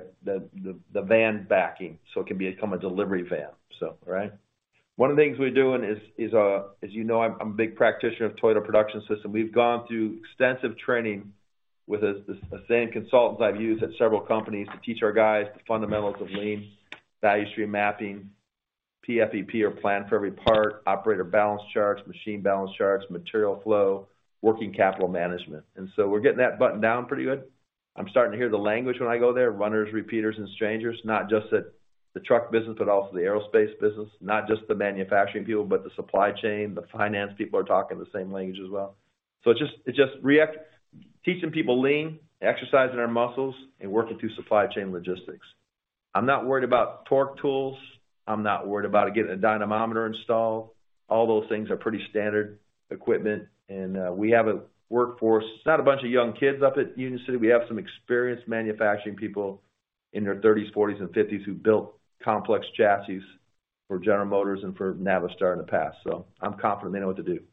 van backing so it can become a delivery van. So, right. One of the things we're doing is as you know, I'm a big practitioner of Toyota Production System. We've gone through extensive training with the same consultants I've used at several companies to teach our guys the fundamentals of lean, value stream mapping, PFEP or plan for every part, operator balance charts, machine balance charts, material flow, working capital management. And so we're getting that buttoned down pretty good. I'm starting to hear the language when I go there, runners, repeaters, and strangers, not just at the truck business, but also the aerospace business, not just the manufacturing people, but the supply chain, the finance people are talking the same language as well. So it's just teaching people lean, exercising our muscles, and working through supply chain logistics. I'm not worried about torque tools. I'm not worried about getting a dynamometer installed. All those things are pretty standard equipment, and we have a workforce. It's not a bunch of young kids up at Union City. We have some experienced manufacturing people in their 30s, 40s, and 50s who built complex chassis for General Motors and for Navistar in the past. So I'm confident they know what to do.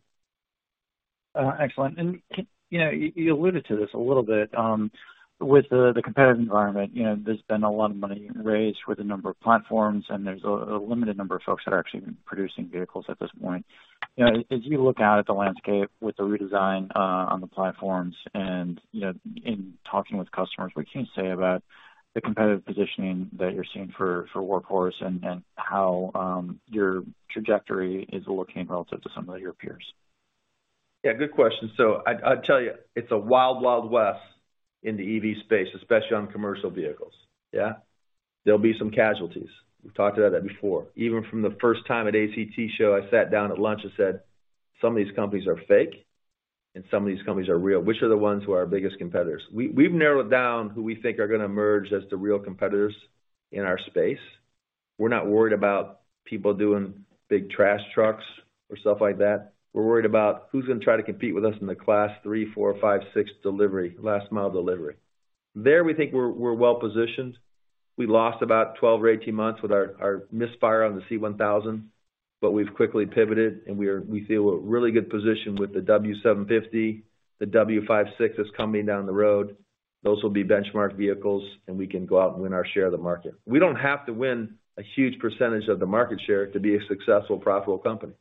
Excellent. And, you alluded to this a little bit. With the competitive environment, there's been a lot of money raised with a number of platforms, and there's a limited number of folks that are actually producing vehicles at this point. As you look out at the landscape with the redesign on the platforms and, in talking with customers, what can you say about the competitive positioning that you're seeing for Workhorse and how your trajectory is looking relative to some of your peers? Yeah, good question. So I'd tell you, it's a wild, wild west in the EV space, especially on commercial vehicles. Yeah, there'll be some casualties. We've talked about that before. Even from the first time at ACT show, I sat down at lunch and said, some of these companies are fake and some of these companies are real. Which are the ones who are our biggest competitors? We've narrowed down who we think are going to emerge as the real competitors in our space. We're not worried about people doing big trash trucks or stuff like that. We're worried about who's going to try to compete with us in the class 3, 4, 5, 6 delivery, last mile delivery. There we think we're well positioned. We lost about 12 or 18 months with our misfire on the C1000, but we've quickly pivoted, and we feel a really good position with the W750, the W56 that's coming down the road. Those will be benchmark vehicles, and we can go out and win our share of the market. We don't have to win a huge percentage of the market share to be a successful, profitable company.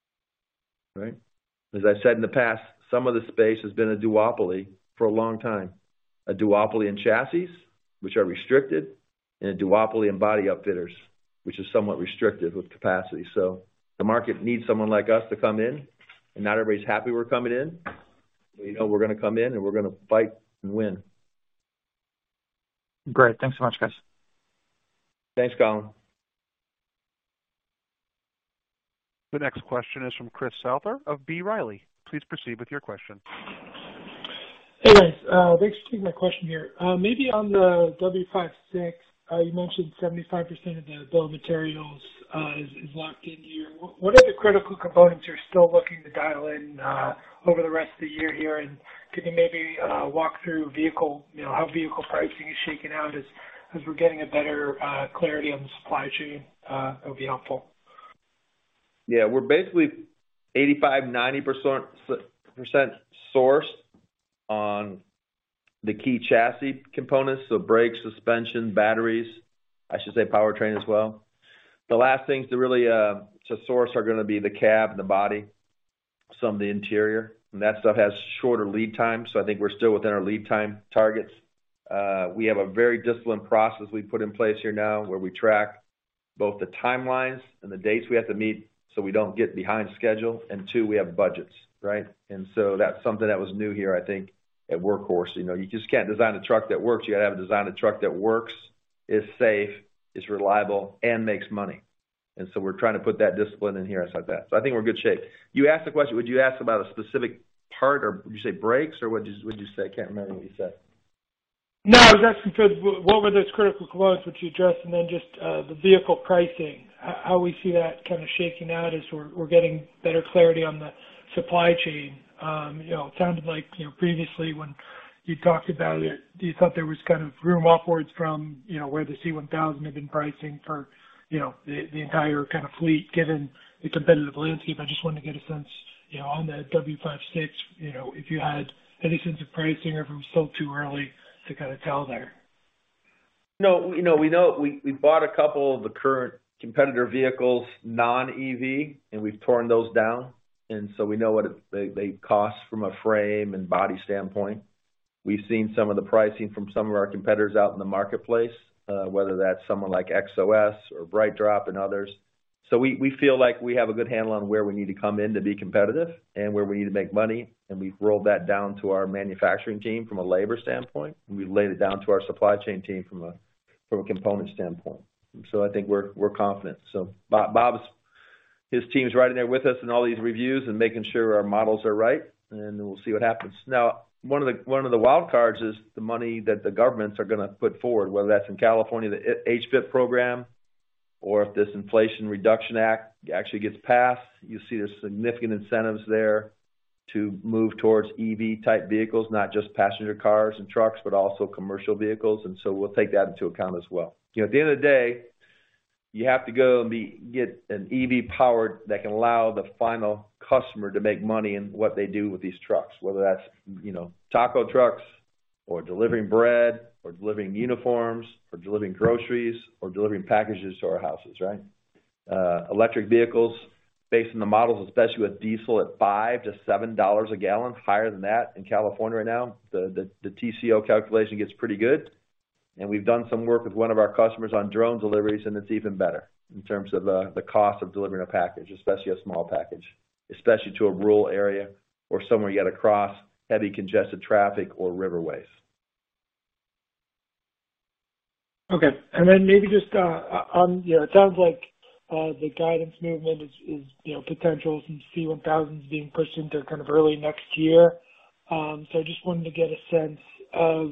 Right? As I said in the past, some of the space has been a duopoly for a long time. A duopoly in chassis, which are restricted, and a duopoly in body upfitters, which is somewhat restricted with capacity. So the market needs someone like us to come in, and not everybody's happy we're coming in. But, we're going to come in, and we're going to fight and win. Great. Thanks so much, guys. Thanks, Colin. The next question is from Chris Souther of B. Riley. Please proceed with your question. Hey, guys. Thanks for taking my question here. Maybe on the W56, you mentioned 75% of the bill of materials is locked in here. What are the critical components you're still looking to dial in over the rest of the year here? And could you maybe walk through how vehicle pricing is shaking out as we're getting a better clarity on the supply chain? That would be helpful. Yeah, we're basically 85-90% sourced on the key chassis components, so brakes, suspension, batteries, I should say powertrain as well. The last things to really to source are going to be the cab and the body, some of the interior, and that stuff has shorter lead time, so I think we're still within our lead time targets. We have a very disciplined process we put in place here now where we track both the timelines and the dates we have to meet so we don't get behind schedule, and 2, we have budgets, right? And so that's something that was new here, I think, at Workhorse. You just can't design a truck that works. You got to have design a truck that works, is safe, is reliable, and makes money. And so we're trying to put that discipline in here, like that. So I think we're in good shape. You asked the question, would you ask about a specific part, or would you say brakes, or what did you say? I can't remember what you said. No, I was asking for what were those critical components which you addressed, and then just the vehicle pricing, how we see that kind of shaking out as we're getting better clarity on the supply chain. It sounded like previously when you talked about it, you thought there was kind of room upwards from where the C1000 had been pricing for the entire kind of fleet, given the competitive landscape. I just wanted to get a sense, on the W56, if you had any sense of pricing or if it was still too early to kind of tell there. No, we bought a couple of the current competitor vehicles, non-EV, and we've torn those down. And so we know what they cost from a frame and body standpoint. We've seen some of the pricing from some of our competitors out in the marketplace, whether that's someone like XOS or BrightDrop and others. So we feel like we have a good handle on where we need to come in to be competitive and where we need to make money. And we've rolled that down to our manufacturing team from a labor standpoint. And we've laid it down to our supply chain team from a component standpoint. So I think we're confident. So his team's right in there with us in all these reviews and making sure our models are right, and we'll see what happens. Now, one of the wild cards is the money that the governments are going to put forward, whether that's in California, the HVIP program, or if this Inflation Reduction Act actually gets passed. You see there's significant incentives there to move towards EV-type vehicles, not just passenger cars and trucks, but also commercial vehicles, and so we'll take that into account as well. At the end of the day, you have to go and get an EV powered that can allow the final customer to make money in what they do with these trucks, whether that's, taco trucks or delivering bread or delivering uniforms or delivering groceries or delivering packages to our houses, right? Electric vehicles, based on the models, especially with diesel at $5 to $7 a gallon, higher than that in California right now, the TCO calculation gets pretty good. And we've done some work with one of our customers on drone deliveries, and it's even better in terms of the cost of delivering a package, especially a small package, especially to a rural area or somewhere you got to cross heavy congested traffic or riverways. Okay. And then maybe just it sounds like the guidance movement is potential some C1000s being pushed into kind of early next year. So I just wanted to get a sense of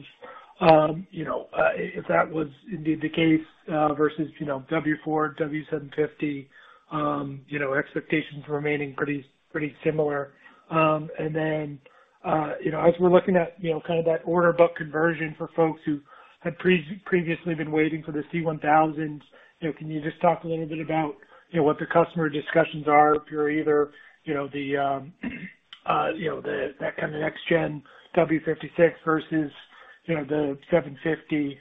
if that was indeed the case versus W4, W750, expectations remaining pretty similar. And then as we're looking at kind of that order book conversion for folks who had previously been waiting for the C1000s, can you just talk a little bit about what the customer discussions are if you're either that kind of next gen W56 versus the 750,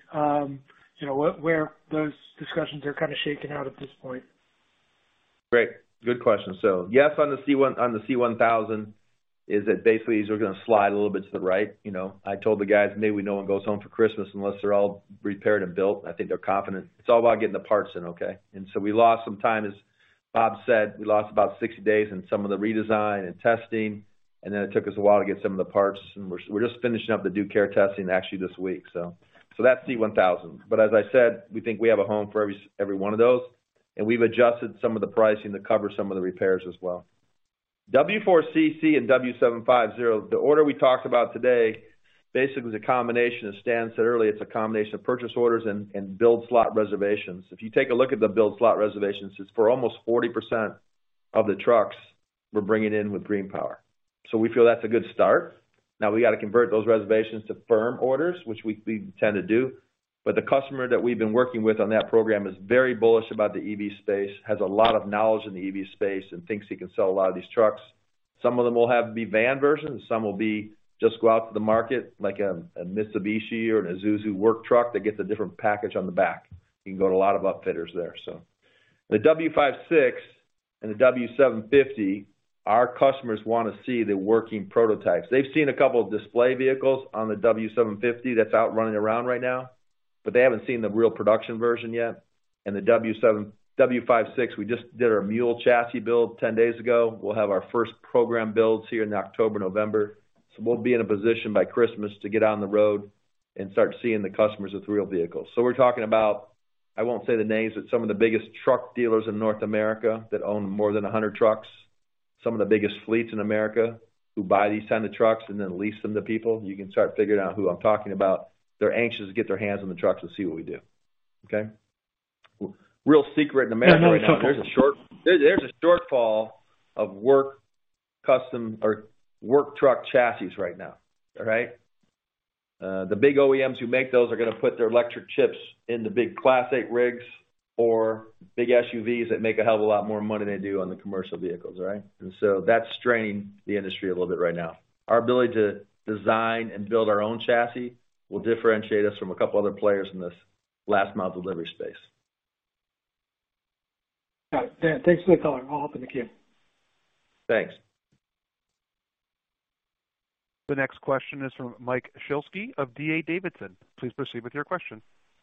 where those discussions are kind of shaken out at this point. Great. Good question. So yes, on the C1000 is that basically these are going to slide a little bit to the right. I told the guys maybe no one goes home for Christmas unless they're all repaired and built. I think they're confident. It's all about getting the parts in, okay? And so we lost some time, as Bob said. We lost about 60 days in some of the redesign and testing. And then it took us a while to get some of the parts, and we're just finishing up the due care testing actually this week. So that's C1000. But as I said, we think we have a home for every one of those, and we've adjusted some of the pricing to cover some of the repairs as well. W4CC and W750, the order we talked about today, basically is a combination, as Stan said earlier, it's a combination of purchase orders and build slot reservations. If you take a look at the build slot reservations, it's for almost 40% of the trucks we're bringing in with GreenPower. So we feel that's a good start. Now we got to convert those reservations to firm orders, which we tend to do. But the customer that we've been working with on that program is very bullish about the EV space, has a lot of knowledge in the EV space, and thinks he can sell a lot of these trucks. Some of them will have be van versions. Some will be just go out to the market like a Mitsubishi or an Isuzu work truck that gets a different package on the back. You can go to a lot of upfitters there. So the W56 and the W750, our customers want to see the working prototypes. They've seen a couple of display vehicles on the W750 that's out running around right now, but they haven't seen the real production version yet. And the W56, we just did our mule chassis build 10 days ago. We'll have our first program builds here in October, November. So we'll be in a position by Christmas to get on the road and start seeing the customers with real vehicles. So we're talking about, I won't say the names, but some of the biggest truck dealers in North America that own more than 100 trucks. Some of the biggest fleets in America who buy these kind of trucks and then lease them to people. You can start figuring out who I'm talking about. They're anxious to get their hands on the trucks and see what we do. Okay? Real secret in America right now, there's a shortfall of work truck chassis right now. All right? The big OEMs who make those are going to put their electric chips in the big Class 8 rigs or big SUVs that make a hell of a lot more money than they do on the commercial vehicles, right? And so that's straining the industry a little bit right now. Our ability to design and build our own chassis will differentiate us from a couple other players in this last mile delivery space. Got it. Yeah, thanks for the color. I'll hop in the queue. Thanks. The next question is from Mike Shlisky of D.A. Davidson. Please proceed with your question.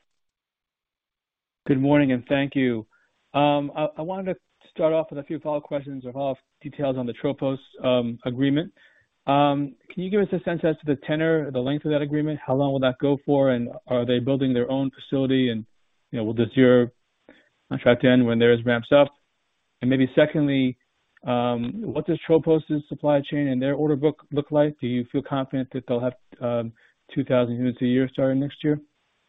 Good morning, and thank you. I wanted to start off with a few follow-up questions or follow-up details on the Tropos agreement. Can you give us a sense as to the tenor, the length of that agreement? How long will that go for, and are they building their own facility? And will this year contract end when theirs ramps up? And maybe secondly, what does Tropos' supply chain and their order book look like? Do you feel confident that they'll have 2,000 units a year starting next year?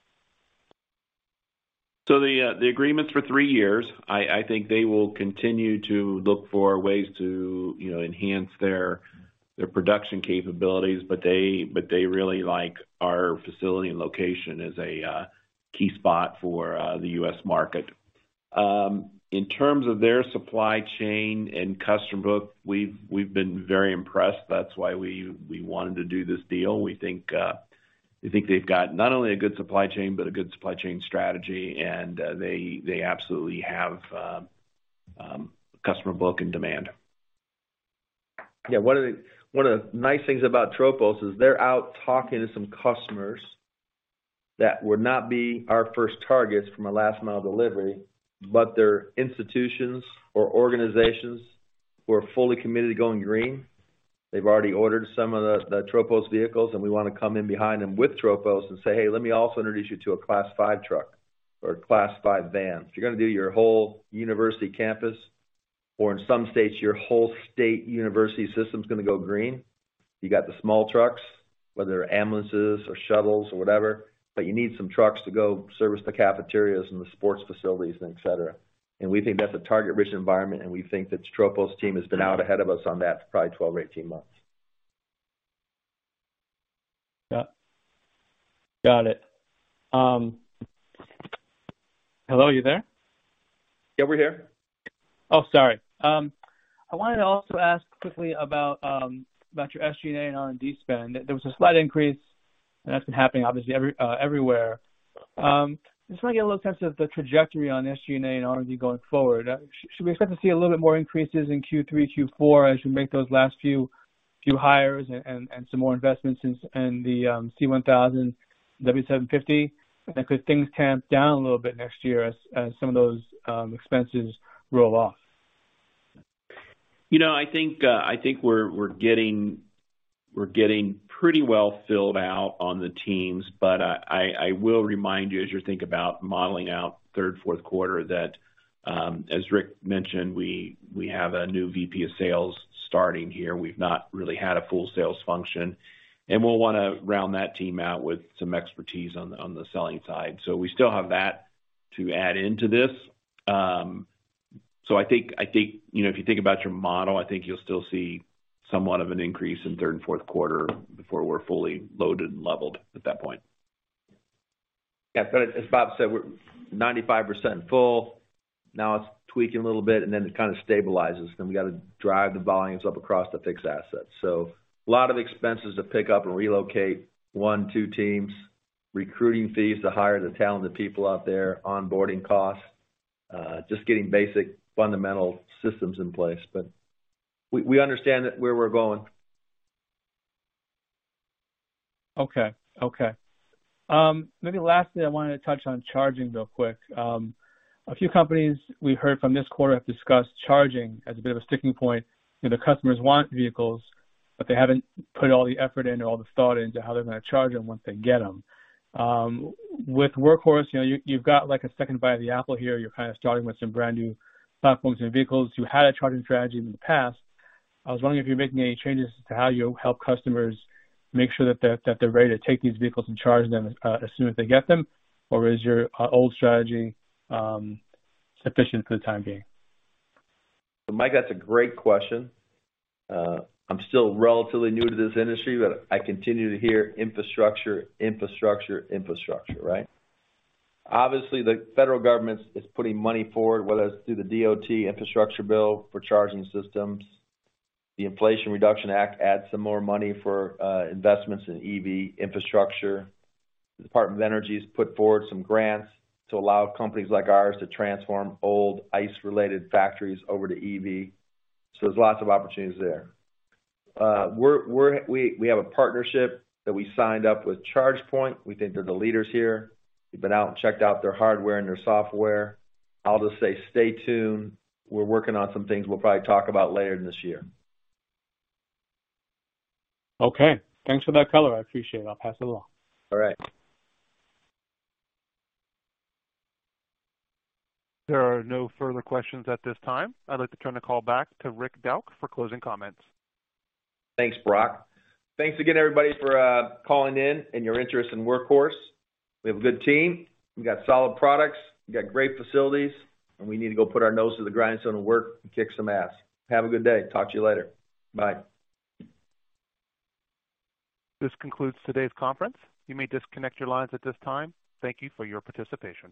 So the agreement's for 3 years. I think they will continue to look for ways to enhance their production capabilities, but they really like our facility and location as a key spot for the U.S. market. In terms of their supply chain and customer book, we've been very impressed. That's why we wanted to do this deal. We think they've got not only a good supply chain, but a good supply chain strategy, and they absolutely have customer book and demand. Yeah, one of the nice things about Tropos is they're out talking to some customers that would not be our first targets from a last mile delivery, but they're institutions or organizations who are fully committed to going green. They've already ordered some of the Tropos vehicles, and we want to come in behind them with Tropos and say, hey, let me also introduce you to a Class 5 truck or a Class 5 van. If you're going to do your whole university campus, or in some states, your whole state university system is going to go green, you got the small trucks, whether they're ambulances or shuttles or whatever, but you need some trucks to go service the cafeterias and the sports facilities and et cetera. And we think that's a target-rich environment, and we think that Tropos' team has been out ahead of us on that for probably 12 or 18 months. Got it. Hello, you there? Yeah, we're here. Oh, sorry. I wanted to also ask quickly about your SG&A and R&D spend. There was a slight increase, and that's been happening obviously everywhere. Just want to get a little sense of the trajectory on SG&A and R&D going forward. Should we expect to see a little bit more increases in Q3, Q4 as you make those last few hires and some more investments in the C1000, W750? And could things tamp down a little bit next year as some of those expenses roll off? I think we're getting pretty well filled out on the teams, but I will remind you as you think about modeling out third, fourth quarter that as Rick mentioned, we have a new VP of sales starting here. We've not really had a full sales function, and we'll want to round that team out with some expertise on the selling side. So we still have that to add into this. So I think if you think about your model, I think you'll still see somewhat of an increase in third and fourth quarter before we're fully loaded and leveled at that point. Yeah, but as Bob said, we're 95% full. Now it's tweaking a little bit, and then it kind of stabilizes. Then we got to drive the volumes up across the fixed assets. So a lot of expenses to pick up and relocate 1-2 teams, recruiting fees to hire the talented people out there, onboarding costs, just getting basic fundamental systems in place. But we understand where we're going. Okay. Maybe lastly, I wanted to touch on charging real quick. A few companies we heard from this quarter have discussed charging as a bit of a sticking point. The customers want vehicles, but they haven't put all the effort in or all the thought into how they're going to charge them once they get them. With Workhorse, you've got like a second bite of the apple here. You're kind of starting with some brand new platforms and vehicles. You had a charging strategy in the past. I was wondering if you're making any changes to how you help customers make sure that they're ready to take these vehicles and charge them as soon as they get them, or is your old strategy sufficient for the time being? Mike, that's a great question. I'm still relatively new to this industry, but I continue to hear infrastructure, right? Obviously, the federal government is putting money forward, whether it's through the DOT infrastructure bill for charging systems. The Inflation Reduction Act adds some more money for investments in EV infrastructure. The Department of Energy has put forward some grants to allow companies like ours to transform old ICE-related factories over to EV. So there's lots of opportunities there. We have a partnership that we signed up with ChargePoint. We think they're the leaders here. We've been out and checked out their hardware and their software. I'll just say stay tuned. We're working on some things we'll probably talk about later in this year. Okay. Thanks for that color. I appreciate it. I'll pass it along. All right. There are no further questions at this time. I'd like to turn the call back to Rick Dauch for closing comments. Thanks, Brock. Thanks again, everybody, for calling in and your interest in Workhorse. We have a good team. We got solid products. We got great facilities, and we need to go put our nose to the grindstone and work and kick some ass. Have a good day. Talk to you later. Bye. This concludes today's conference. You may disconnect your lines at this time. Thank you for your participation.